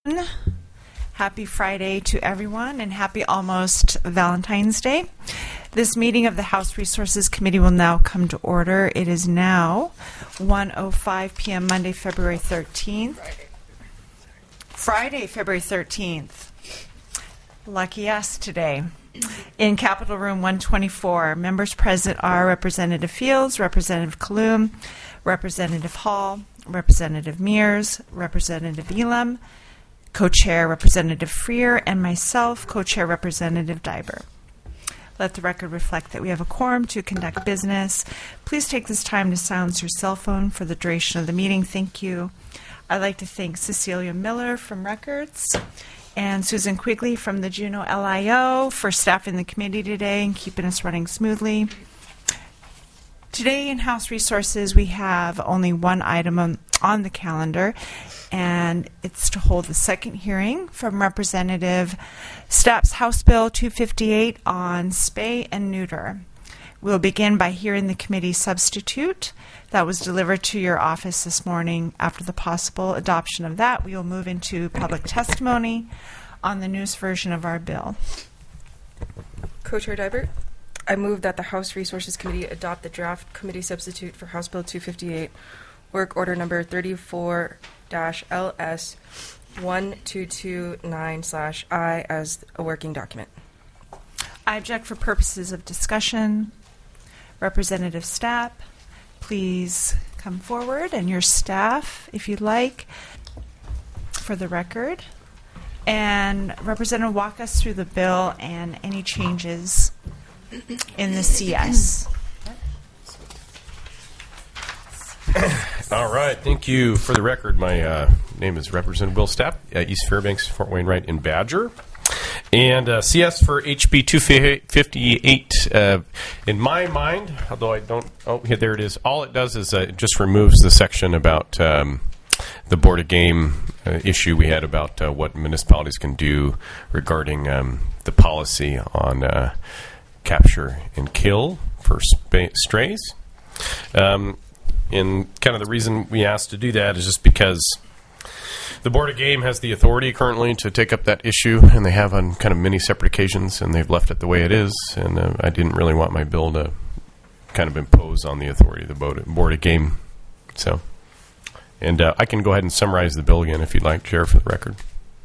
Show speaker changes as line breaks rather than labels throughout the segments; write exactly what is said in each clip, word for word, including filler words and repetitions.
Happy Friday to everyone, and happy almost Valentine's Day. This meeting of the House Resources Committee will now come to order. It is now one oh five p.m. Monday, February thirteenth. Friday, Friday February thirteenth. Lucky us today. In Capitol Room one twenty-four, members present are Representative Fields, Representative Kalum, Representative Hall, Representative Mears, Representative Elam, Co-Chair Representative Freer, and myself, Co-Chair Representative Diber. Let the record reflect that we have a quorum to conduct business. Please take this time to silence your cell phone for the duration of the meeting. Thank you. I'd like to thank Cecilia Miller from Records and Susan Quigley from the Juneau L I O for staffing the committee today and keeping us running smoothly. Today in House Resources, we have only one item on, on the calendar, and it's to hold the second hearing from Representative Stapp's House Bill two fifty-eight on spay and neuter. We'll begin by hearing the committee substitute that was delivered to your office this morning. After the possible adoption of that, we will move into public testimony on the newest version of our bill.
Co-Chair Dibert, I move that the House Resources Committee adopt the draft committee substitute for House Bill two fifty-eight, work order number thirty-four L S one two two nine I as a working document.
I object for purposes of discussion. Representative Stapp, please come forward, and your staff, if you'd like, for the record. And Representative, walk us through the bill and any changes in the C S.
All right. Thank you. For the record, my uh, name is Representative Will Stapp, uh, East Fairbanks, Fort Wainwright, and Badger. And uh, C S for H B two fifty-eight, uh, in my mind, although I don't, oh, here, there it is. All it does is uh, it just removes the section about um, the Board of Game uh, issue we had about uh, what municipalities can do regarding um, the policy on uh, capture and kill for sp- strays. Um, and kind of the reason we asked to do that is just because the Board of Game has the authority currently to take up that issue, and they have on kind of many separate occasions, and they've left it the way it is. And uh, I didn't really want my bill to kind of impose on the authority of the Board of Game. So, and uh, I can go ahead and summarize the bill again if you'd like, Chair, for the record.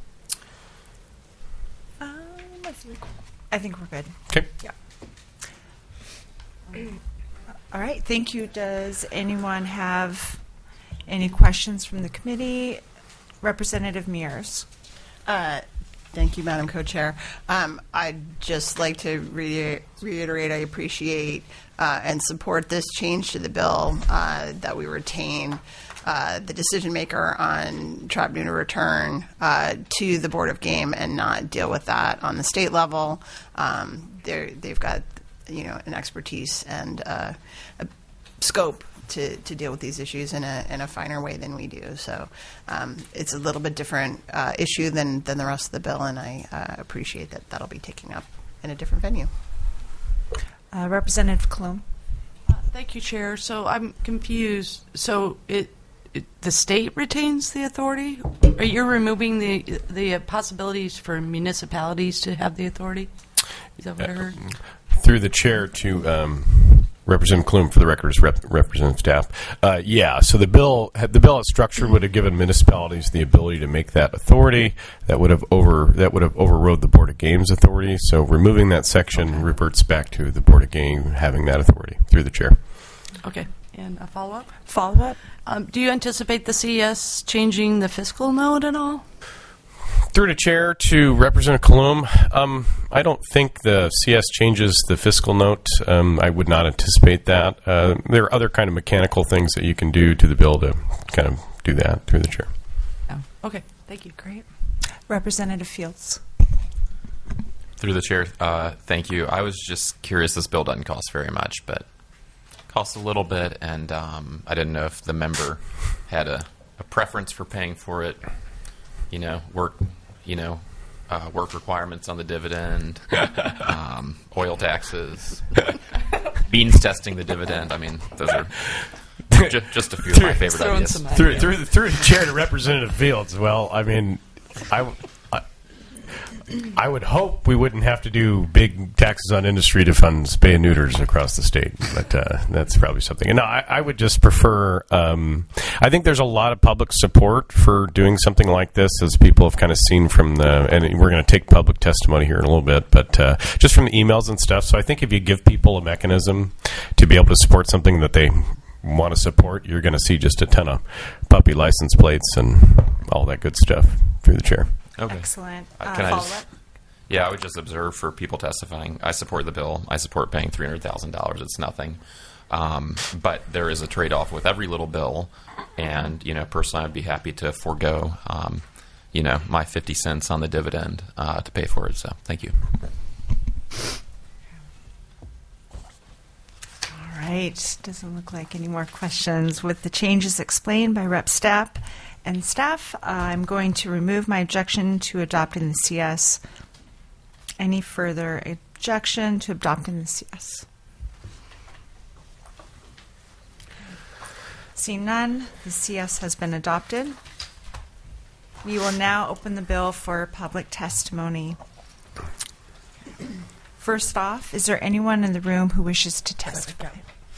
Um, I think, I think we're good.
Okay.
Yeah. All right. Thank you. Does anyone have any questions from the committee? Representative Mears.
Uh, thank you, Madam Co-Chair. Um, I'd just like to re- reiterate I appreciate uh, and support this change to the bill, uh, that we retain uh, the decision maker on trap neuter return uh, to the Board of Game and not deal with that on the state level. Um, they've got, you know, an expertise and uh, a scope To, to deal with these issues in a in a finer way than we do. So um, it's a little bit different uh, issue than, than the rest of the bill, and I uh, appreciate that that'll be taken up in a different venue.
Uh, Representative Kalum.
Uh, thank you, Chair. So I'm confused. So it, it the state retains the authority? Are you removing the the uh, possibilities for municipalities to have the authority? Is that what uh, I heard?
Through the chair to Um Representative Klum, for the record, is rep- Representative Stapp. Uh, yeah, so the bill, had the bill as structured, would have given municipalities the ability to make that authority. That would have over that would have overrode the Board of Games authority. So removing that section okay. reverts back to the Board of Game having that authority through the chair.
Okay, and a follow up.
Follow up.
Um, do you anticipate the C S changing the fiscal note at all?
Through the chair to Representative Kalum, um, I don't think the C S changes the fiscal note. Um, I would not anticipate that. Uh, there are other kind of mechanical things that you can do to the bill to kind of do that through the chair.
Oh, okay, thank you.
Great. Representative Fields.
Through the chair, uh, thank you. I was just curious. This bill doesn't cost very much, but costs a little bit, and um, I didn't know if the member had a, a preference for paying for it. You know, work, you know, uh, work requirements on the dividend, um, oil taxes, beans testing the dividend. I mean, those are just, just a few of my favorite ideas.
Through, through, the, through the chair to Representative Fields. Well, I mean, I, I, I would hope we wouldn't have to do big taxes on industry to fund spay and neuters across the state, but uh, that's probably something. And no, I, I would just prefer. Um, I think there's a lot of public support for doing something like this, as people have kind of seen from the. And we're going to take public testimony here in a little bit, but uh, just from the emails and stuff. So I think if you give people a mechanism to be able to support something that they want to support, you're going to see just a ton of puppy license plates and all that good stuff through the chair.
Okay.
Excellent.
Uh,
Uh,
can I just,
follow-up?
yeah, I would just observe for people testifying. I support the bill. I support paying three hundred thousand dollars. It's nothing. Um, but there is a trade-off with every little bill. And, you know, personally, I'd be happy to forego, um, you know, my fifty cents on the dividend uh, to pay for it. So thank you.
All right. Doesn't look like any more questions. With the changes explained by Rep Stapp and staff, I'm going to remove my objection to adopting the C S. Any further objection to adopting the C S? Seeing none, the C S has been adopted. We will now open the bill for public testimony. First off, is there anyone in the room who wishes to testify?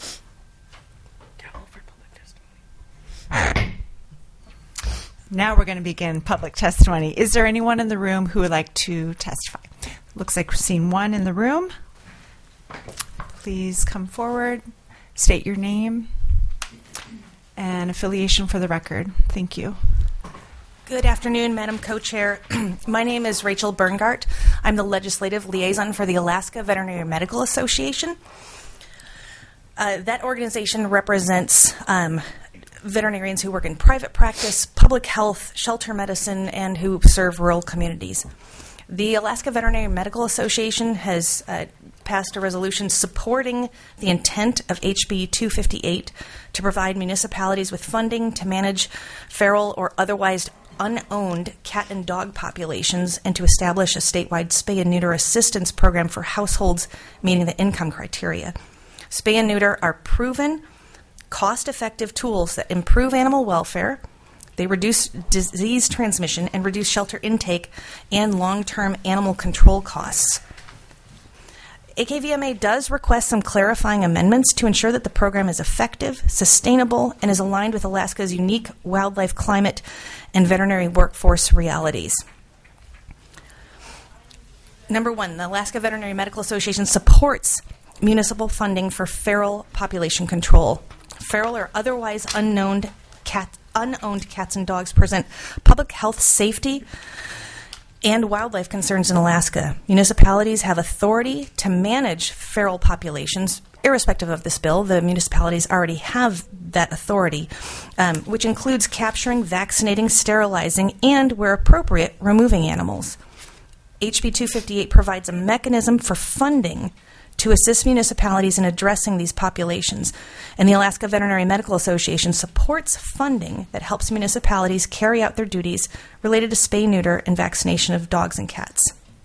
Now we're going to begin public testimony. Is there anyone in the room who would like to testify? Looks like we're seeing one in the room. Please come forward, state your name and affiliation for the record. Thank you.
Good afternoon, Madam Co-Chair. My name is Rachel Berngart. I'm the Legislative Liaison for the Alaska Veterinary Medical Association. Uh, that organization represents um, veterinarians who work in private practice, public health, shelter medicine, and who serve rural communities. The Alaska Veterinary Medical Association has uh, passed a resolution supporting the intent of H B two fifty-eight to provide municipalities with funding to manage feral or otherwise unowned cat and dog populations and to establish a statewide spay and neuter assistance program for households meeting the income criteria. Spay and neuter are proven, cost-effective tools that improve animal welfare. They reduce disease transmission and reduce shelter intake and long-term animal control costs. A K V M A does request some clarifying amendments to ensure that the program is effective, sustainable, and is aligned with Alaska's unique wildlife climate and veterinary workforce realities. Number one, the Alaska Veterinary Medical Association supports municipal funding for feral population control. Feral or otherwise unknown cat, unowned cats and dogs present public health safety and wildlife concerns in Alaska. Municipalities have authority to manage feral populations. Irrespective of this bill, the municipalities already have that authority, um, which includes capturing, vaccinating, sterilizing, and, where appropriate, removing animals. H B two fifty-eight provides a mechanism for funding to assist municipalities in addressing these populations, and the Alaska Veterinary Medical Association supports funding that helps municipalities carry out their duties related to spay, neuter, and vaccination of dogs and cats.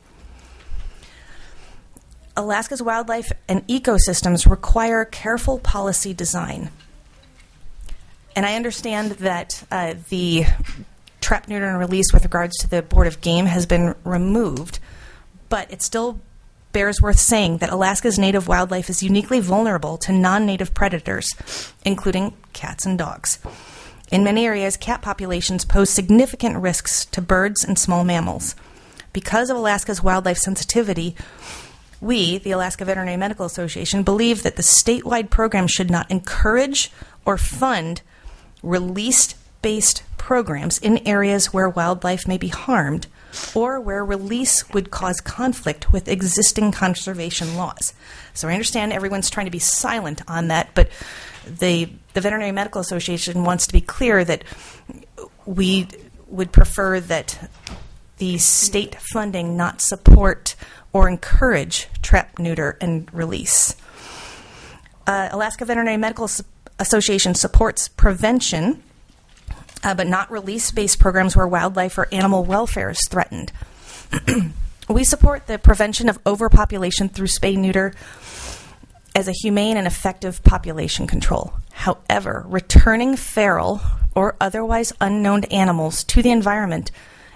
Alaska's wildlife and ecosystems require careful policy design. And I understand that uh, the trap, neuter, and release with regards to the Board of Game has been removed, but it still bears worth saying that Alaska's native wildlife is uniquely vulnerable to non-native predators, including cats and dogs. In many areas, cat populations pose significant risks to birds and small mammals. Because of Alaska's wildlife sensitivity, we, the Alaska Veterinary Medical Association, believe that the statewide program should not encourage or fund release-based programs in areas where wildlife may be harmed or where release would cause conflict with existing conservation laws. So I understand everyone's trying to be silent on that, but the, the Veterinary Medical Association wants to be clear that we would prefer that the state funding not support or encourage trap, neuter, and release. Uh, Alaska Veterinary Medical Association supports prevention, uh, but not release-based programs where wildlife or animal welfare is threatened. We support the prevention of overpopulation through spay, neuter as a humane and effective population control. However, returning feral or otherwise unknown animals to the environment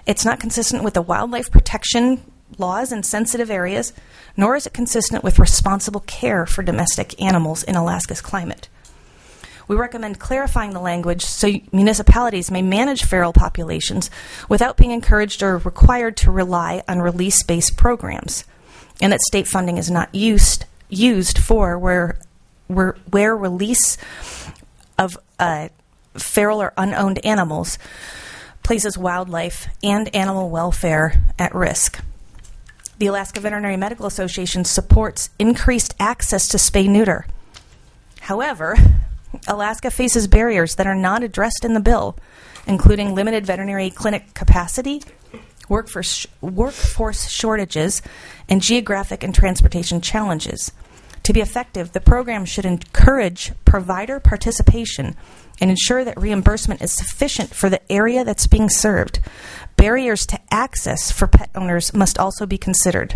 It's not consistent with the wildlife protection laws in sensitive areas, nor is it consistent with responsible care for domestic animals in Alaska's climate. We recommend clarifying the language so municipalities may manage feral populations without being encouraged or required to rely on release-based programs, and that state funding is not used used for where where, where release of uh, feral or unowned animals places wildlife and animal welfare at risk. The Alaska Veterinary Medical Association supports increased access to spay-neuter. However, Alaska faces barriers that are not addressed in the bill, including limited veterinary clinic capacity, workforce, workforce shortages, and geographic and transportation challenges. To be effective, the program should encourage provider participation and ensure that reimbursement is sufficient for the area that's being served. Barriers to access for pet owners must also be considered.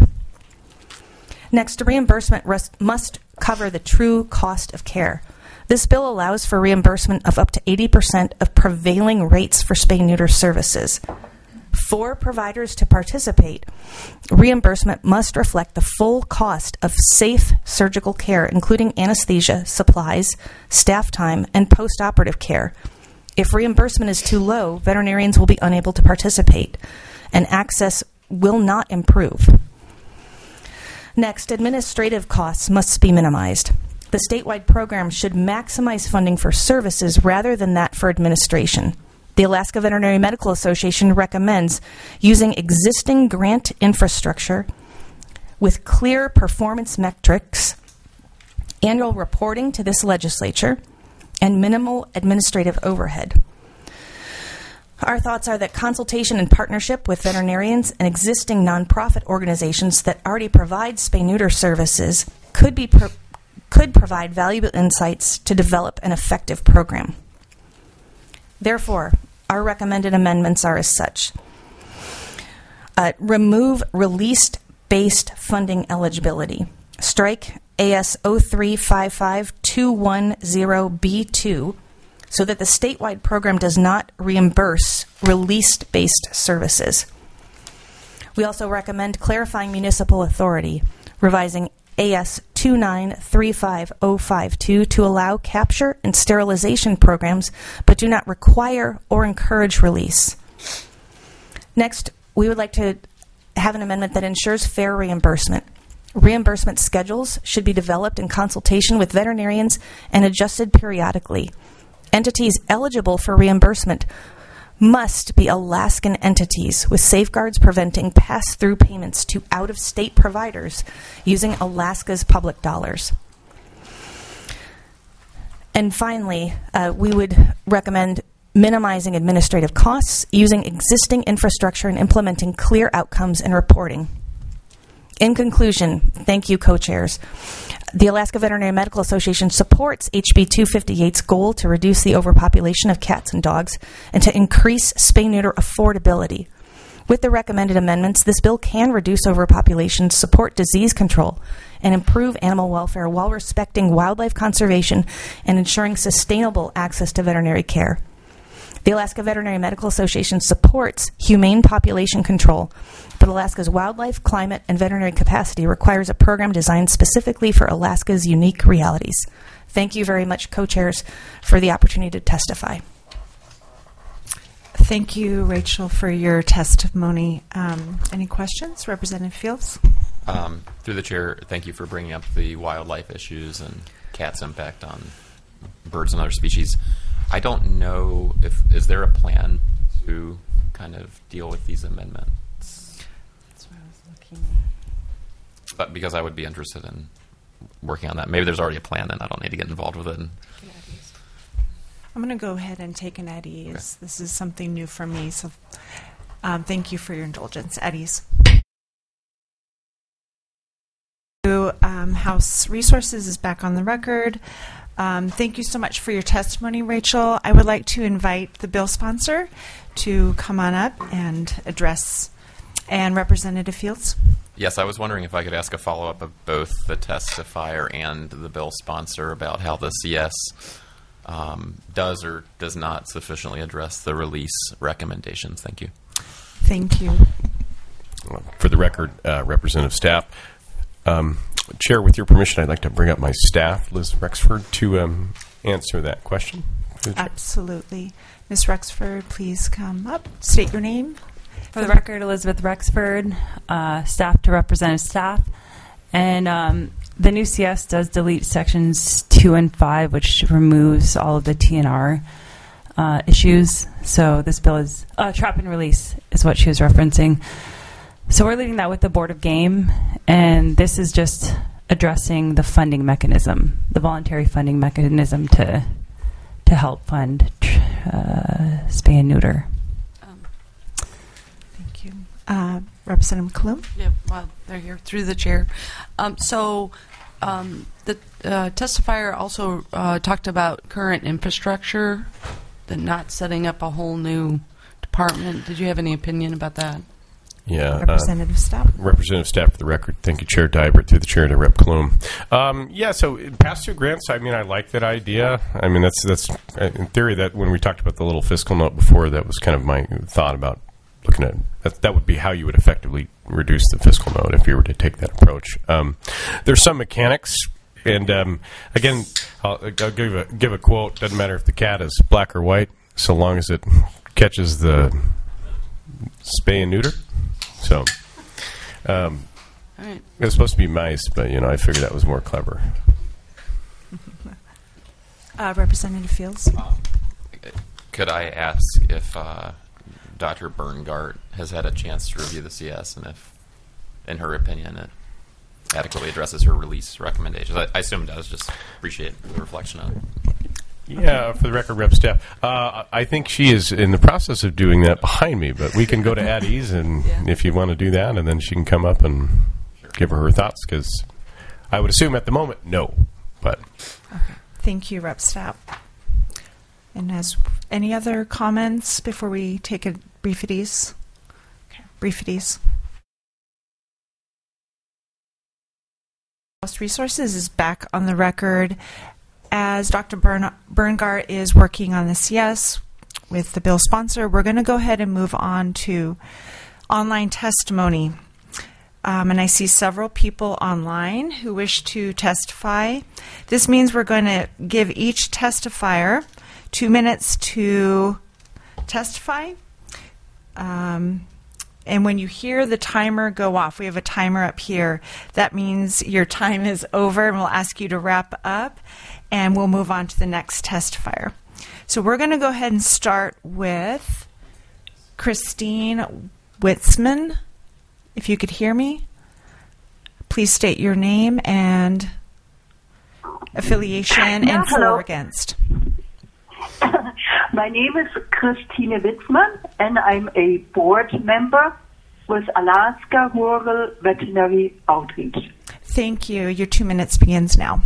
Next, reimbursement rust- must cover the true cost of care. This bill allows for reimbursement of up to eighty percent of prevailing rates for spay-neuter services. For providers to participate, reimbursement must reflect the full cost of safe surgical care, including anesthesia, supplies, staff time, and post-operative care. If reimbursement is too low, veterinarians will be unable to participate, and access will not improve. Next, administrative costs must be minimized. The statewide program should maximize funding for services rather than that for administration. The Alaska Veterinary Medical Association recommends using existing grant infrastructure with clear performance metrics, annual reporting to this legislature, and minimal administrative overhead. Our thoughts are that consultation and partnership with veterinarians and existing nonprofit organizations that already provide spay-neuter services could be pro- could provide valuable insights to develop an effective program. Therefore, our recommended amendments are as such. Uh, remove released-based funding eligibility. Strike A S zero three five five two one zero B two so that the statewide program does not reimburse released-based services. We also recommend clarifying municipal authority, revising A S two nine three five zero five two to allow capture and sterilization programs, but do not require or encourage release. Next, we would like to have an amendment that ensures fair reimbursement. Reimbursement schedules should be developed in consultation with veterinarians and adjusted periodically. Entities eligible for reimbursement must be Alaskan entities with safeguards preventing pass-through payments to out-of-state providers using Alaska's public dollars. And finally, uh, we would recommend minimizing administrative costs, using existing infrastructure, and implementing clear outcomes and reporting. In conclusion, thank you, co-chairs. The Alaska Veterinary Medical Association supports H B two fifty-eight's goal to reduce the overpopulation of cats and dogs and to increase spay-neuter affordability. With the recommended amendments, this bill can reduce overpopulation, support disease control, and improve animal welfare while respecting wildlife conservation and ensuring sustainable access to veterinary care. The Alaska Veterinary Medical Association supports humane population control, but Alaska's wildlife, climate, and veterinary capacity requires a program designed specifically for Alaska's unique realities. Thank you very much, co-chairs, for the opportunity to testify.
Thank you, Rachel, for your testimony. Um, any questions? Representative Fields?
Um, through the chair, thank you for bringing up the wildlife issues and cats' impact on birds and other species. I don't know if, is there a plan to kind of deal with these amendments?
That's what I was looking at.
But because I would be interested in working on that. Maybe there's already a plan and I don't need to get involved with it. And
I'm going to go ahead and take an at ease.
Okay.
This is something new for me, so um, thank you for your indulgence. At ease. Um, House Resources is back on the record. Um, thank you so much for your testimony, Rachel. I would like to invite the bill sponsor to come on up and address, and Representative Fields.
yes, I was wondering if I could ask a follow-up of both the testifier and the bill sponsor about how the C S um, does or does not sufficiently address the release recommendations. Thank you.
Thank you.
For the record, uh, Representative Stapp, um, Chair, with your permission, I'd like to bring up my staff, Liz Rexford, to um, answer that question.
Absolutely. Miz Rexford, please come up. State your name.
For the record, Elizabeth Rexford, uh, staff to representative staff. And um, the new C S does delete sections two and five, which removes all of the T N R uh, issues. So this bill is, uh, trap and release is what she was referencing. So we're leaving that with the Board of Game, and this is just addressing the funding mechanism, the voluntary funding mechanism to to help fund uh, spay and neuter.
Thank you. Uh, Representative McCallum?
Yeah, well, they're here through the chair. Um, so um, the uh, testifier also uh, talked about current infrastructure, the not setting up a whole new department. Did you have any opinion about that?
Yeah.
Representative Stapp.
Representative Stapp, for the record. Thank you, Chair Dybert, through the chair to Rep Clume. Um, yeah, so pass-through grants, I mean, I like that idea. I mean, that's, that's in theory, that when we talked about the little fiscal note before, that was kind of my thought about looking at that. That would be how you would effectively reduce the fiscal note if you were to take that approach. Um, there's some mechanics, and um, again, I'll, I'll give a, give a quote. Doesn't matter if the cat is black or white, so long as it catches the spay and neuter. So, um,
All right.
it was supposed to be mice, but, you know, I figured that was more clever.
Uh, Representative Fields.
Could I ask if uh, Doctor Berngart has had a chance to review the C S and if, in her opinion, it adequately addresses her release recommendations? I, I assume it does. Just appreciate the reflection on it.
Yeah, for the record, Rep Staff, uh, I think she is in the process of doing that behind me, but we can go to Addie's, and
Yeah.
if you want to do that, and then she can come up and give her her thoughts, because I would assume at the moment, no. But
Okay. Thank you, Rep Stapp. And as any other comments before we take a brief at ease? Okay, brief at ease. House Resources is back on the record as Doctor Bern- Berngart is working on the C S with the bill sponsor. We're going to go ahead and move on to online testimony. Um, and I see several people online who wish to testify. This means we're going to give each testifier two minutes to testify. Um, and when you hear the timer go off, we have a timer up here, that means your time is over, and we'll ask you to wrap up, and we'll move on to the next testifier. So we're going to go ahead and start with Christine Witzman. If you could hear me, please state your name and affiliation
Yeah,
and for
hello.
or against.
My name is Christine Witzmann, and I'm a board member with Alaska Rural Veterinary Outreach.
Thank you. Your two minutes begins now.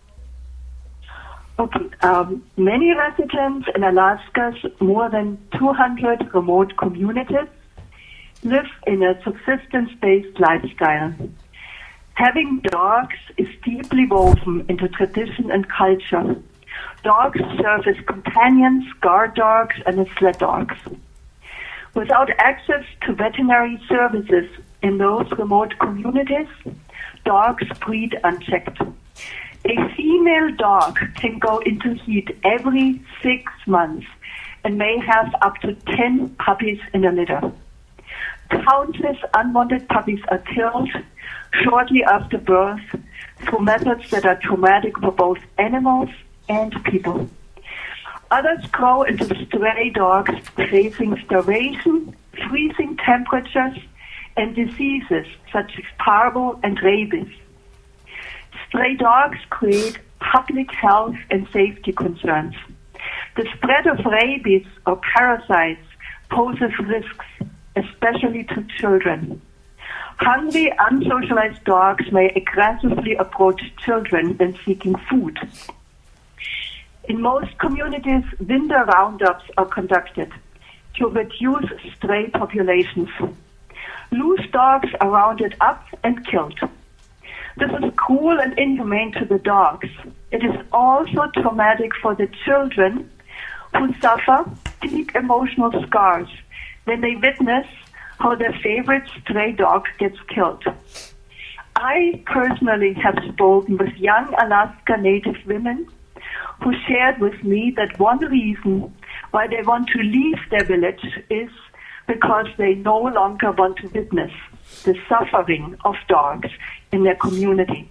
Okay. Um, many residents in Alaska's more than two hundred remote communities live in a subsistence-based lifestyle. Having dogs is deeply woven into tradition and culture. Dogs serve as companions, guard dogs, and as sled dogs. Without access to veterinary services in those remote communities, dogs breed unchecked. A female dog can go into heat every six months and may have up to ten puppies in a litter. Countless unwanted puppies are killed shortly after birth through methods that are traumatic for both animals and people. Others grow into stray dogs facing starvation, freezing temperatures, and diseases such as parvo and rabies. Stray dogs create public health and safety concerns. The spread of rabies or parasites poses risks, especially to children. Hungry, unsocialized dogs may aggressively approach children when seeking food. In most communities, winter roundups are conducted to reduce stray populations. Loose dogs are rounded up and killed. This is cruel and inhumane to the dogs. It is also traumatic for the children who suffer deep emotional scars when they witness how their favorite stray dog gets killed. I personally have spoken with young Alaska Native women who shared with me that one reason why they want to leave their village is because they no longer want to witness the suffering of dogs in their community.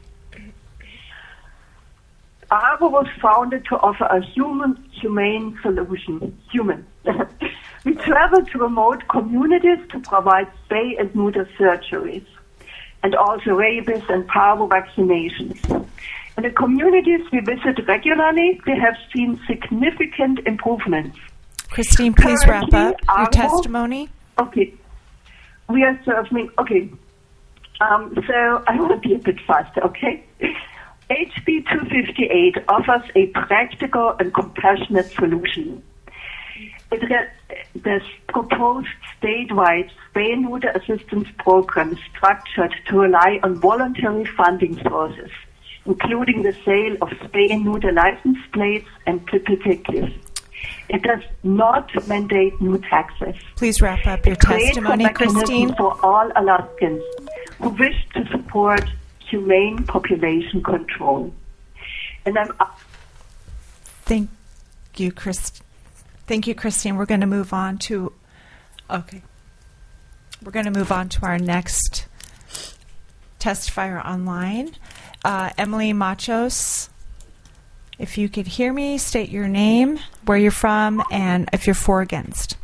ARVO was founded to offer a human, humane solution. Human. We travel to remote communities to provide spay and neuter surgeries, and also rabies and parvo vaccinations. In the communities we visit regularly, we have seen significant improvements.
Christine, please wrap
Currently,
up your
ARVO
testimony.
Okay. We are serving, okay. Um, so I will be a bit faster, okay? H B two fifty-eight offers a practical and compassionate solution. It re- the proposed statewide spay and neuter assistance program is structured to rely on voluntary funding sources, including the sale of spay and neuter license plates and duplicate gifts. It does not mandate new taxes.
Please wrap up your
It creates a
testimony,
mechanism
Christine.
for all Alaskans who wish to support humane population control. And I'm
Thank you, Chris. Thank you, Christine. We're going to move on to. Okay. We're going to move on to our next testifier online, uh, Emily Machos. If you could hear me, state your name, where you're from, and if you're for or against.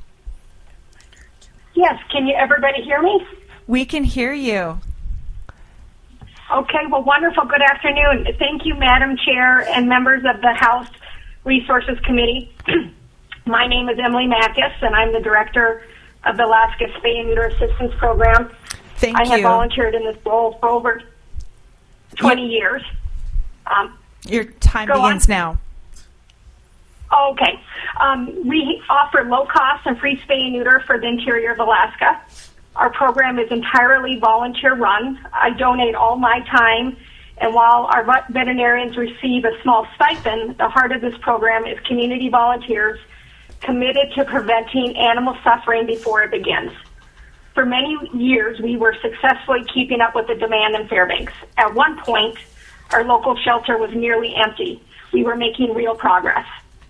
Yes, can you everybody hear me?
We can hear you.
Okay, well, wonderful. Good afternoon. Thank you, Madam Chair and members of the House Resources Committee. My name is Emily Mackis, and I'm the director of the Alaska Spay and Neuter Assistance Program.
Thank
I
you.
have volunteered in this role for over twenty years. Um,
Your time
Go
begins
on.
now.
Okay. Um, we offer low-cost and free spay and neuter for the interior of Alaska. Our program is entirely volunteer-run. I donate all my time, and while our vet- veterinarians receive a small stipend, the heart of this program is community volunteers committed to preventing animal suffering before it begins. For many years, we were successfully keeping up with the demand in Fairbanks. At one point, our local shelter was nearly empty. We were making real progress.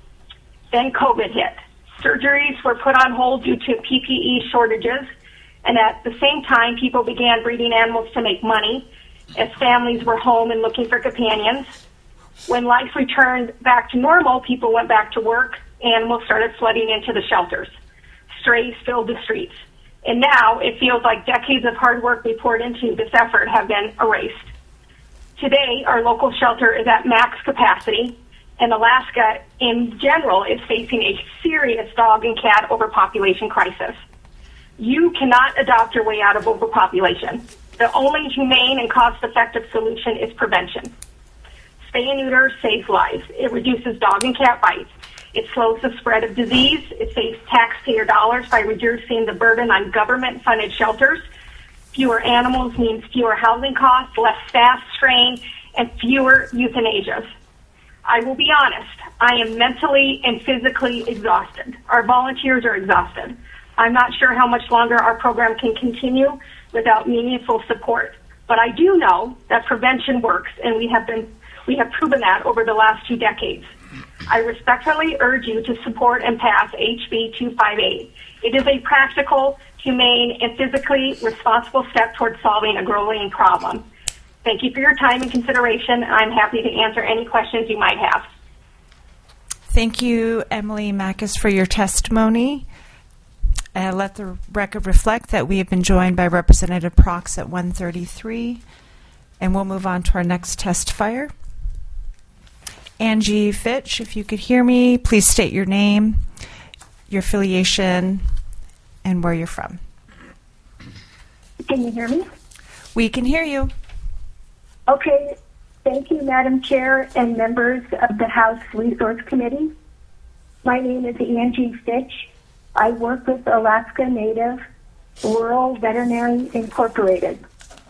Then COVID hit. Surgeries were put on hold due to P P E shortages, and at the same time, people began breeding animals to make money as families were home and looking for companions. When life returned back to normal, people went back to work, animals started flooding into the shelters. Strays filled the streets. And now it feels like decades of hard work we poured into this effort have been erased. Today, our local shelter is at max capacity, and Alaska in general is facing a serious dog and cat overpopulation crisis. You cannot adopt your way out of overpopulation. The only humane and cost-effective solution is prevention. Spay and neuter saves lives. It reduces dog and cat bites. It slows the spread of disease. It saves taxpayer dollars by reducing the burden on government-funded shelters. Fewer animals means fewer housing costs, less staff strain, and fewer euthanasias. I will be honest, I am mentally and physically exhausted. Our volunteers are exhausted. I'm not sure how much longer our program can continue without meaningful support. But I do know that prevention works, and we have been we have proven that over the last two decades. I respectfully urge you to support and pass H B two fifty-eight. It is a practical, humane, and physically responsible step towards solving a growing problem. Thank you for your time and consideration. I'm happy to answer any questions you might have.
Thank you, Emily Mackis, for your testimony. Uh, let the record reflect that we have been joined by Representative Prox at one thirty-three, and we'll move on to our next testifier. Angie Fitch, if you could hear me, please state your name, your affiliation, and where you're from.
Can you hear me?
We can hear you.
Okay. Thank you, Madam Chair and members of the House Resource Committee. My name is Angie Fitch. I work with Alaska Native Rural Veterinary Incorporated.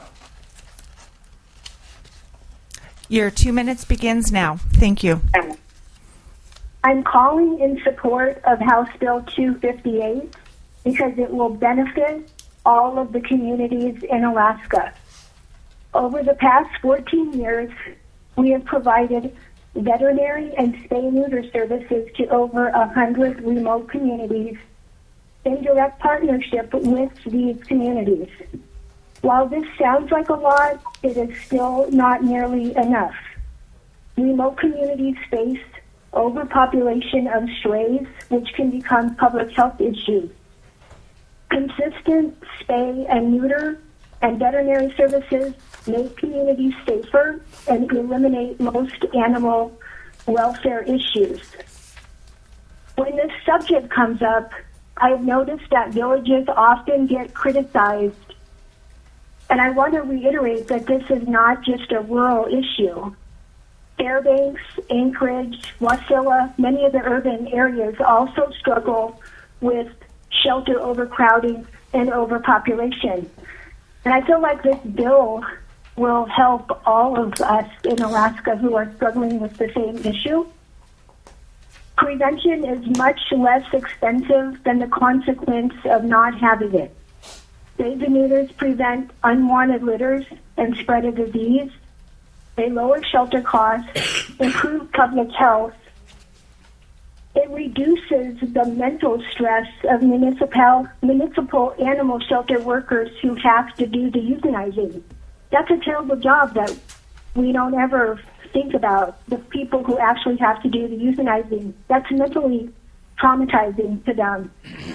Your two minutes begins now. Thank you.
I'm calling in support of House Bill two fifty-eight because it will benefit all of the communities in Alaska. Over the past fourteen years, we have provided veterinary and spay-neuter services to over one hundred remote communities in direct partnership with these communities. While this sounds like a lot, it is still not nearly enough. Remote communities face overpopulation of strays, which can become public health issues. Consistent spay and neuter and veterinary services make communities safer and eliminate most animal welfare issues. When this subject comes up, I've noticed that villages often get criticized. And I want to reiterate that this is not just a rural issue. Fairbanks, Anchorage, Wasilla, many of the urban areas also struggle with shelter overcrowding and overpopulation. And I feel like this bill will help all of us in Alaska who are struggling with the same issue. Prevention is much less expensive than the consequence of not having it. Spays and neuters prevent unwanted litters and spread of disease. They lower shelter costs, improve public health. It reduces the mental stress of municipal, municipal animal shelter workers who have to do the euthanizing. That's a terrible job that we don't ever think about, the people who actually have to do the euthanizing. That's mentally traumatizing to them.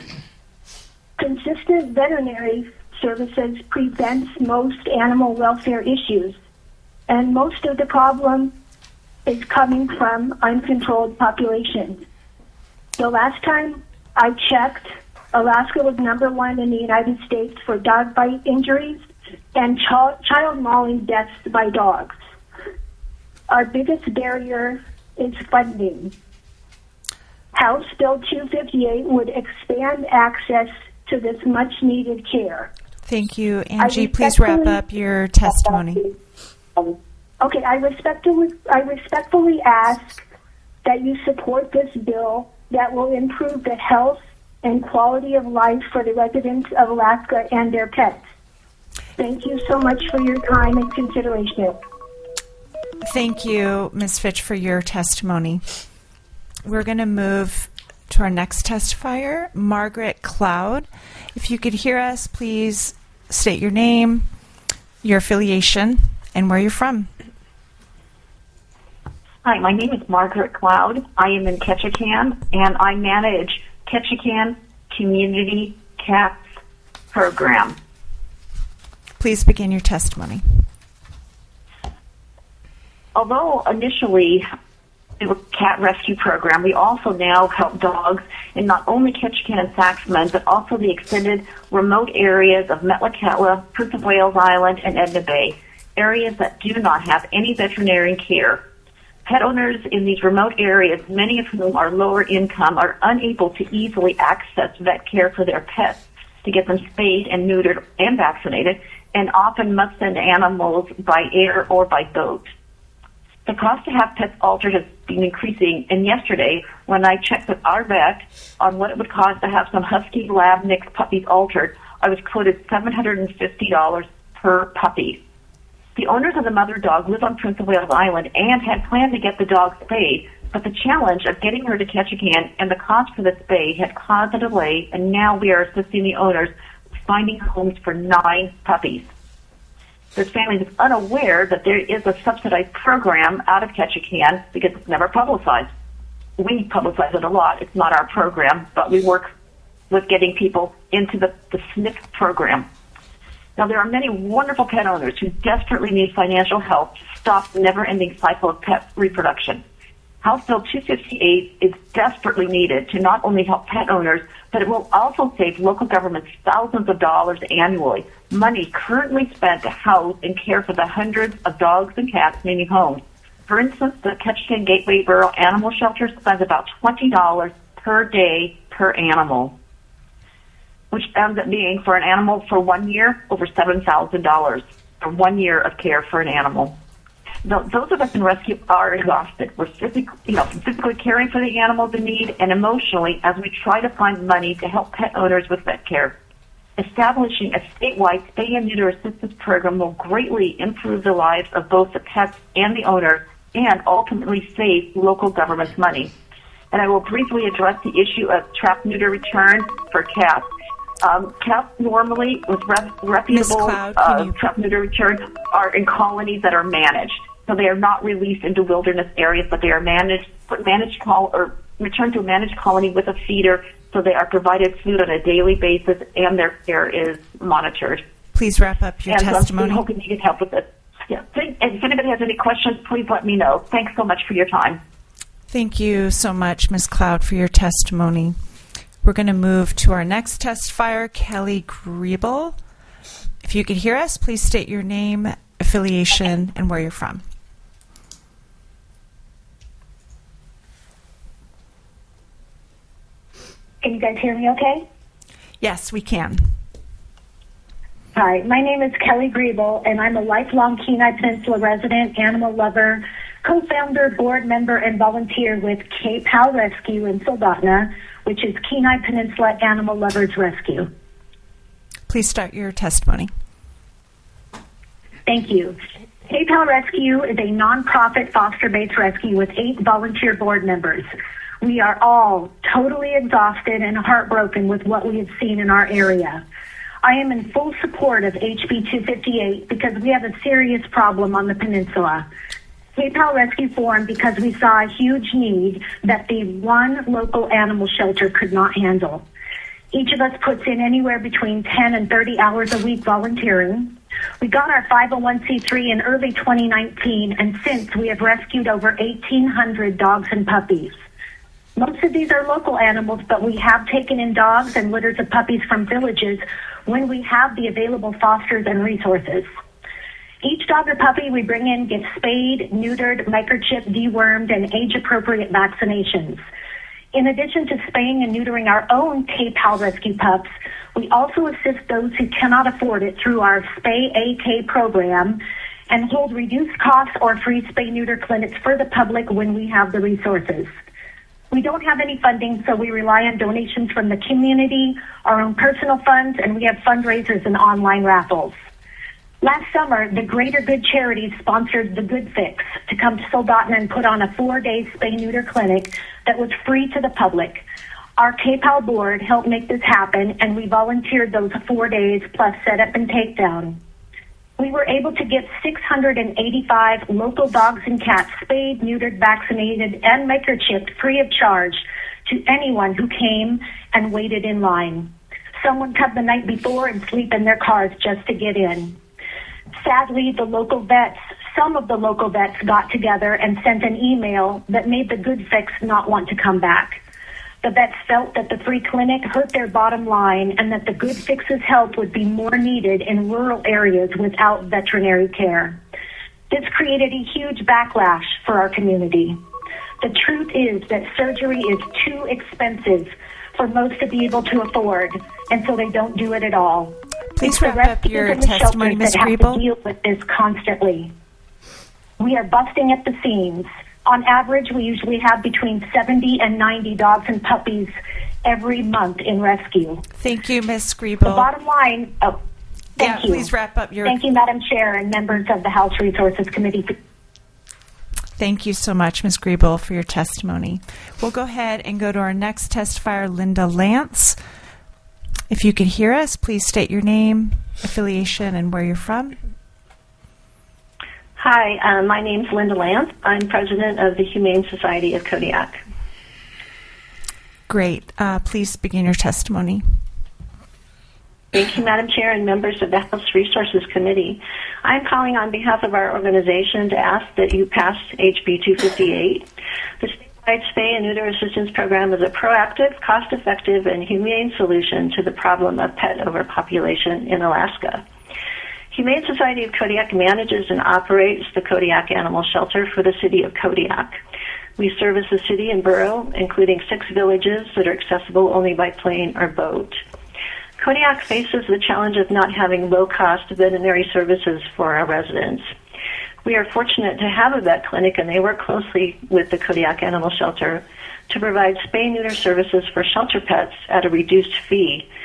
Consistent veterinary services prevents most animal welfare issues, and most of the problem is coming from uncontrolled populations. The last time I checked, Alaska was number one in the United States for dog bite injuries and ch- child mauling deaths by dogs. Our biggest barrier is funding. House Bill two fifty-eight would expand access to this much-needed care.
Thank you, Angie. Please wrap up your testimony.
Okay, I respectfully, I respectfully ask that you support this bill that will improve the health and quality of life for the residents of Alaska and their pets. Thank you so much for your time and consideration.
Thank you, Miz Fitch, for your testimony. We're going to move to our next testifier, Margaret Cloud. If you could hear us, please state your name, your affiliation, and where you're from.
Hi, my name is Margaret Cloud. I am in Ketchikan, and I manage Ketchikan Community Cats Program.
Please begin your testimony.
Although initially it was a cat rescue program, we also now help dogs in not only Ketchikan and Saxman, but also the extended remote areas of Metlakatla, Prince of Wales Island, and Edna Bay, areas that do not have any veterinarian care. Pet owners in these remote areas, many of whom are lower income, are unable to easily access vet care for their pets to get them spayed and neutered and vaccinated, and often must send animals by air or by boat. The cost to have pets altered has been increasing, and yesterday, when I checked with our vet on what it would cost to have some Husky Lab mix puppies altered, I was quoted seven hundred fifty dollars per puppy. The owners of the mother dog live on Prince of Wales Island and had planned to get the dog spayed, but the challenge of getting her to Ketchikan and the cost for the spay had caused a delay, and now we are assisting the owners with finding homes for nine puppies. This family is unaware that there is a subsidized program out of Ketchikan because it's never publicized. We publicize it a lot. It's not our program, but we work with getting people into the, the S N P program. Now, there are many wonderful pet owners who desperately need financial help to stop the never-ending cycle of pet reproduction. House Bill two fifty-eight is desperately needed to not only help pet owners, but it will also save local governments thousands of dollars annually, money currently spent to house and care for the hundreds of dogs and cats needing homes. For instance, the Ketchikan Gateway Rural Animal Shelter spends about twenty dollars per day per animal, which ends up being, for an animal for one year, over seven thousand dollars for one year of care for an animal. Those of us in rescue are exhausted. We're physically, you know, physically caring for the animals in need, and emotionally as we try to find money to help pet owners with vet care. establishing a statewide spay and neuter assistance program will greatly improve the lives of both the pets and the owners and ultimately save local government's money. And I will briefly address the issue of trap neuter return for cats. Um, cats normally, with rep- reputable
Cloud,
uh,
you-
trap neuter returns, are in colonies that are managed. So they are not released into wilderness areas, but they are managed, put managed col- or returned to a managed colony with a feeder. So they are provided food on a daily basis, and their care is monitored.
Please wrap up your
and
testimony.
I'm hoping you can help with this. Yeah. And if anybody has any questions, please let me know. Thanks so much for your time.
Thank you so much, Miz Cloud, for your testimony. We're going to move to our next testifier, Kelly Griebel. If you could hear us, please state your name, affiliation, and where you're from.
Can you guys hear me okay?
Yes, we can.
Hi, my name is Kelly Griebel, and I'm a lifelong Kenai Peninsula resident, animal lover, co-founder, board member, and volunteer with K-PAL Rescue in Soldotna, which is Kenai Peninsula Animal Lovers Rescue.
Please start your testimony.
Thank you. K-PAL Rescue is a nonprofit foster-based rescue with eight volunteer board members. We are all totally exhausted and heartbroken with what we have seen in our area. I am in full support of H B two fifty-eight because we have a serious problem on the peninsula. K-PAL Rescue formed because we saw a huge need that the one local animal shelter could not handle. Each of us puts in anywhere between ten and thirty hours a week volunteering. We got our five oh one c three in early twenty nineteen, and since we have rescued over eighteen hundred dogs and puppies. Most of these are local animals, but we have taken in dogs and litters of puppies from villages when we have the available fosters and resources. Each dog or puppy we bring in gets spayed, neutered, microchipped, dewormed, and age-appropriate vaccinations. In addition to spaying and neutering our own K-PAL Rescue pups, we also assist those who cannot afford it through our Spay A K program and hold reduced costs or free spay-neuter clinics for the public when we have the resources. We don't have any funding, so we rely on donations from the community, our own personal funds, and we have fundraisers and online raffles. Last summer, the Greater Good Charities sponsored the Good Fix to come to Soldotna and put on a four-day spay-neuter clinic that was free to the public. Our K-PAL board helped make this happen, and we volunteered those four days plus setup and takedown. We were able to get six hundred eighty-five local dogs and cats spayed, neutered, vaccinated, and microchipped free of charge to anyone who came and waited in line. Some would come the night before and sleep in their cars just to get in. Sadly, the local vets, some of the local vets got together and sent an email that made the Good Fix not want to come back. The vets felt that the free clinic hurt their bottom line and that the Good Fix's help would be more needed in rural areas without veterinary care. This created a huge backlash for our community. The truth is that surgery is too expensive for most to be able to afford, and so they don't do it at all.
Please
It's the
wrap up
rescuers
your
and the
testimony,
shelters
Miz
that have
Griebel.
to deal with this constantly. We are busting at the seams. On average, we usually have between seventy and ninety dogs and puppies every month in rescue.
Thank you, Miz Griebel.
The bottom line, oh, thank
Yeah,
you.
please wrap up your-
Thank you, Madam Chair and members of the House Resources Committee.
Thank you so much, Miz Griebel, for your testimony. We'll go ahead and go to our next testifier, Linda Lance. If you could hear us, please state your name, affiliation, and where you're from.
Hi, um, my name's Linda Lance. I'm president of the Humane Society of Kodiak.
Great. Uh, please begin your testimony.
Thank you, Madam Chair and members of the House Resources Committee. I'm calling on behalf of our organization to ask that you pass H B two fifty-eight. The statewide spay and neuter assistance program is a proactive, cost-effective, and humane solution to the problem of pet overpopulation in Alaska. Humane Society of Kodiak manages and operates the Kodiak Animal Shelter for the city of Kodiak. We service the city and borough, including six villages that are accessible only by plane or boat. Kodiak faces the challenge of not having low-cost veterinary services for our residents. We are fortunate to have a vet clinic, and they work closely with the Kodiak Animal Shelter to provide spay-neuter services for shelter pets at a reduced fee.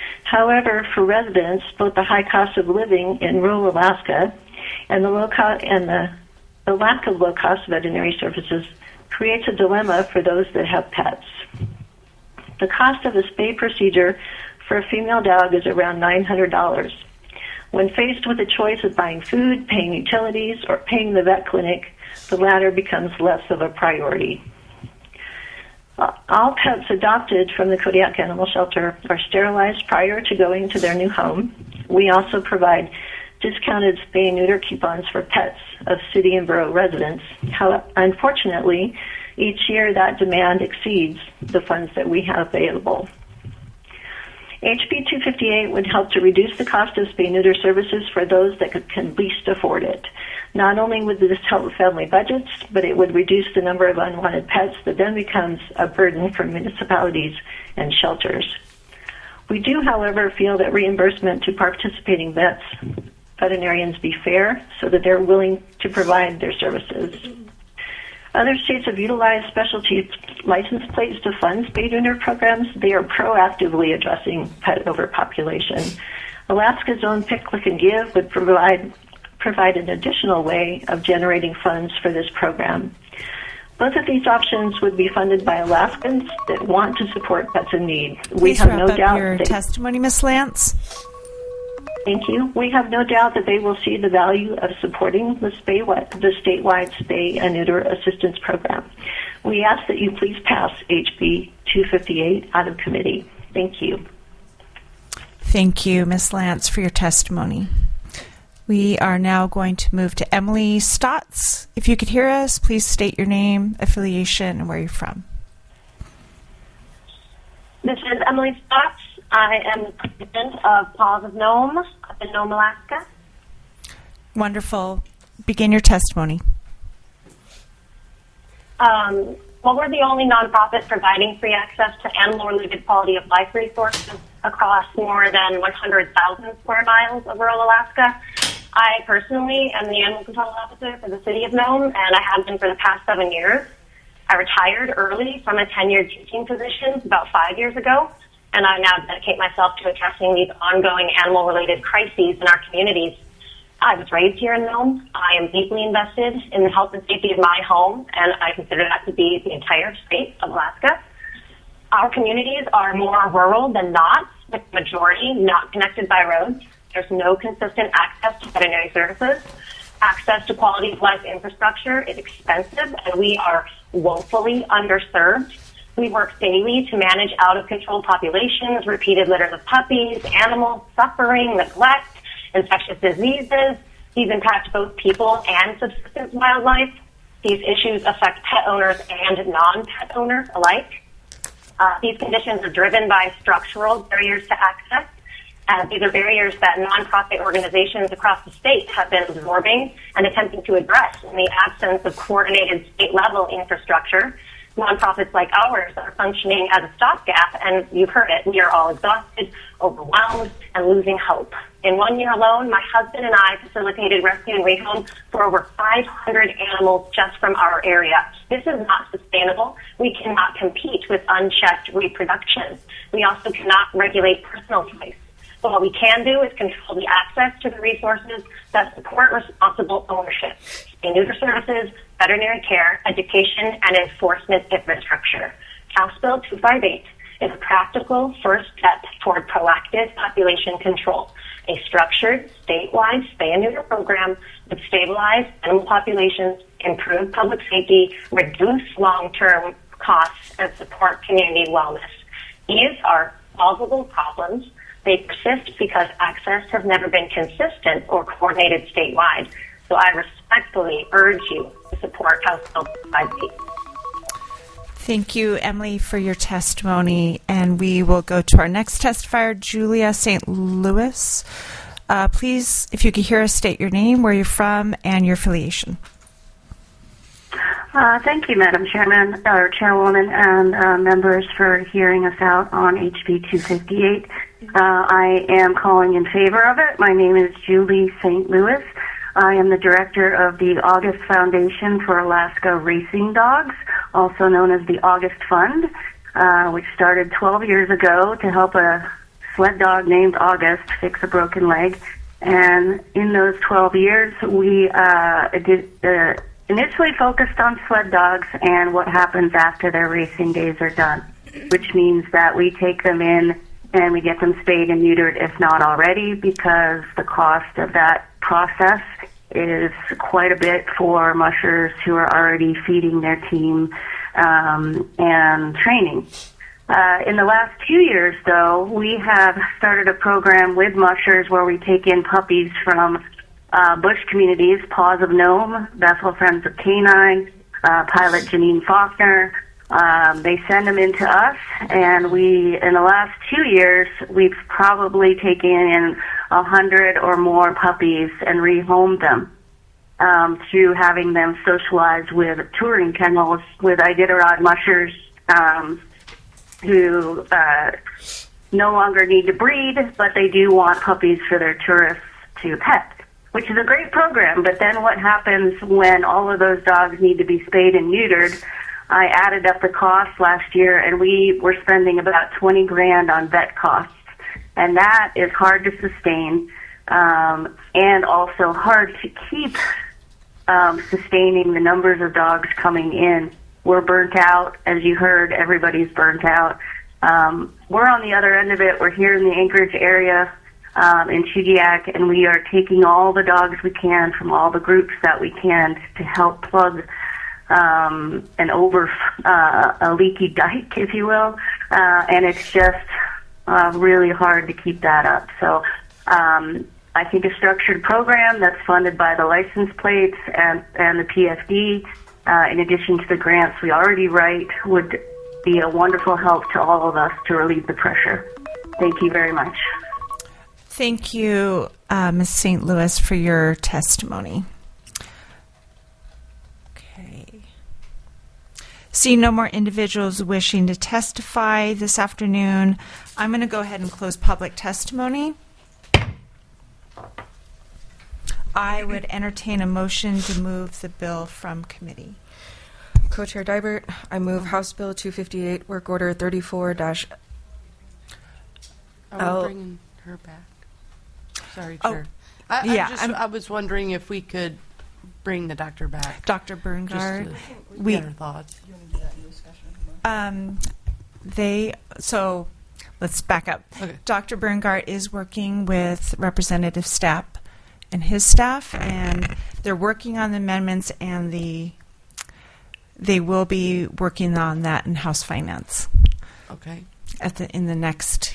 However, for residents, both the high cost of living in rural Alaska and the low co- and the, the lack of low-cost veterinary services creates a dilemma for those that have pets. The cost of a spay procedure for a female dog is around nine hundred dollars. When faced with a choice of buying food, paying utilities, or paying the vet clinic, the latter becomes less of a priority. Uh, all pets adopted from the Kodiak Animal Shelter are sterilized prior to going to their new home. We also provide discounted spay and neuter coupons for pets of city and borough residents. How, unfortunately, each year that demand exceeds the funds that we have available. H B two fifty-eight would help to reduce the cost of spay neuter services for those that could, can least afford it. Not only would this help family budgets, but it would reduce the number of unwanted pets that then becomes a burden for municipalities and shelters. We do, however, feel that reimbursement to participating vets, veterinarians be fair so that they're willing to provide their services. Other states have utilized specialty license plates to fund spay neuter programs. They are proactively addressing pet overpopulation. Alaska's own Pick, Click, and Give would provide provide an additional way of generating funds for this program. Both of these options would be funded by Alaskans that want to support pets in need.
Please
we have
wrap
no
up
doubt
your
that,
testimony, Miz Lance.
Thank you. We have no doubt that they will see the value of supporting the, spay, the statewide spay and neuter assistance program. We ask that you please pass H B two fifty-eight out of committee. Thank you.
Thank you, Miz Lance, for your testimony. We are now going to move to Emily Stotts. If you could hear us, please state your name, affiliation, and where you're from.
This is Emily Stotts. I am the president of Paws of Nome up in Nome, Alaska.
Wonderful. Begin your testimony.
Um, well, we're the only nonprofit providing free access to animal-related quality of life resources across more than one hundred thousand square miles of rural Alaska. I personally am the animal control officer for the city of Nome, and I have been for the past seven years. I retired early from a tenured teaching position about five years ago, and I now dedicate myself to addressing these ongoing animal-related crises in our communities. I was raised here in Nome. I am deeply invested in the health and safety of my home, and I consider that to be the entire state of Alaska. Our communities are more rural than not, with the majority not connected by roads. There's no consistent access to veterinary services. Access to quality of life infrastructure is expensive, and we are woefully underserved. We work daily to manage out-of-control populations, repeated litters of puppies, animals suffering, neglect, infectious diseases. These impact both people and subsistence wildlife. These issues affect pet owners and non-pet owners alike. Uh, these conditions are driven by structural barriers to access. Uh, these are barriers that nonprofit organizations across the state have been absorbing and attempting to address in the absence of coordinated state-level infrastructure. Nonprofits like ours are functioning as a stopgap, and you've heard it. We are all exhausted, overwhelmed, and losing hope. In one year alone, my husband and I facilitated rescue and rehome for over five hundred animals just from our area. This is not sustainable. We cannot compete with unchecked reproduction. We also cannot regulate personal choice. But what we can do is control the access to the resources that support responsible ownership, spay neuter services, veterinary care, education, and enforcement infrastructure. House Bill two fifty-eight is a practical first step toward proactive population control, a structured statewide spay and neuter program with stabilized animal populations, improve public safety, reduce long-term costs, and support community wellness. These are solvable problems. They persist because access has never been consistent or coordinated statewide. So I respectfully urge you to support House Bill two fifty-eight.
Thank you, Emily, for your testimony. And we will go to our next testifier, Julia Saint Louis. Uh, please, if you could hear us, state your name, where you're from, and your affiliation.
Uh, thank you, Madam Chairman, or Chairwoman, and uh, members for hearing us out on H B two fifty-eight. Uh, I am calling in favor of it. My name is Julie Saint Louis. I am the director of the August Foundation for Alaska Racing Dogs, also known as the August Fund, uh, which started twelve years ago to help a sled dog named August fix a broken leg. And in those twelve years, we uh, did, uh, initially focused on sled dogs and what happens after their racing days are done, which means that we take them in and we get them spayed and neutered, if not already, because the cost of that process is quite a bit for mushers who are already feeding their team um, and training. Uh, in the last two years, though, we have started a program with mushers where we take in puppies from uh, bush communities, Paws of Nome, Bethel Friends of Canine, uh, Pilot Janine Faulkner. Um, they send them in to us, and we, in the last two years, we've probably taken in a hundred or more puppies and rehomed them um, through having them socialized with touring kennels with Iditarod mushers um, who uh, no longer need to breed, but they do want puppies for their tourists to pet, which is a great program. But then what happens when all of those dogs need to be spayed and neutered? I added up the cost last year, and we were spending about twenty grand on vet costs, and that is hard to sustain, um, and also hard to keep um, sustaining the numbers of dogs coming in. We're burnt out, as you heard. Everybody's burnt out. Um, we're on the other end of it. We're here in the Anchorage area um, in Chudiak, and we are taking all the dogs we can from all the groups that we can to help plug Um, an over uh, a leaky dike, if you will, uh, and it's just uh, really hard to keep that up. So um, I think a structured program that's funded by the license plates and, and the P F D, uh, in addition to the grants we already write, would be a wonderful help to all of us to relieve the pressure. Thank you very much.
Thank you, uh, Miz Saint Louis, for your testimony. Seeing no more individuals wishing to testify this afternoon, I'm going to go ahead and close public testimony. I would entertain a motion to move the bill from committee.
Co-Chair Dybert, I move House Bill two fifty-eight, Work Order thirty-four dash
Are
L.
we bringing her back? Sorry,
Oh,
Chair. I,
yeah,
I, just,
I'm-
I was wondering if we could bring the doctor back.
Doctor Berngard,
Just to
we-
get her thoughts.
Um, they, so let's back up.
Okay.
Doctor Berngart is working with Representative Stapp and his staff, and they're working on the amendments, and the they will be working on that in House Finance.
Okay.
At the in the next,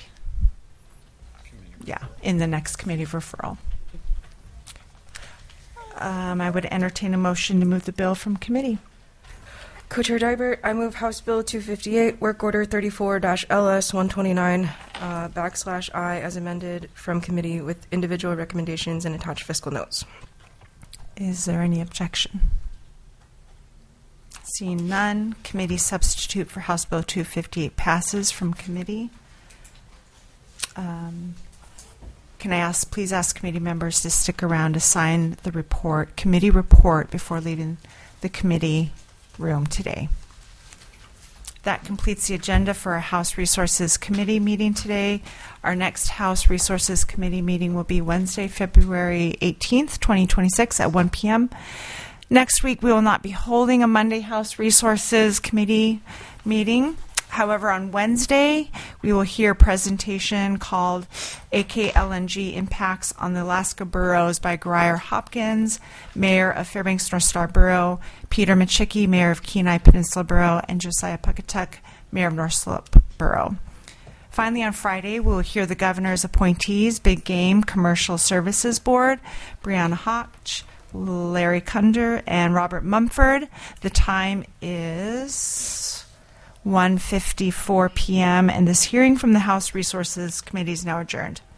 yeah, in the next committee of referral. Um, I would entertain a motion to move the bill from committee.
Co-Chair Dybert, I move House Bill two fifty-eight, Work Order thirty-four dash L S one twenty-nine, uh, backslash I, as amended from committee with individual recommendations and attached fiscal notes.
Is there any objection? Seeing none, committee substitute for House Bill two fifty-eight passes from committee. Um, can I ask, please ask committee members to stick around to sign the report, committee report, before leaving the committee room today. That completes the agenda for our House Resources Committee meeting today. Our next House Resources Committee meeting will be Wednesday, February eighteenth, twenty twenty-six at one p.m. Next week, we will not be holding a Monday House Resources Committee meeting. However, on Wednesday, we will hear a presentation called A K L N G Impacts on the Alaska Boroughs by Grier Hopkins, Mayor of Fairbanks North Star Borough, Peter Machicki, Mayor of Kenai Peninsula Borough, and Josiah Puckatuck, Mayor of North Slope Borough. Finally, on Friday, we will hear the governor's appointees, Big Game Commercial Services Board, Brianna Hotch, Larry Kunder, and Robert Mumford. The time is one fifty-four p.m., and this hearing from the House Resources Committee is now adjourned.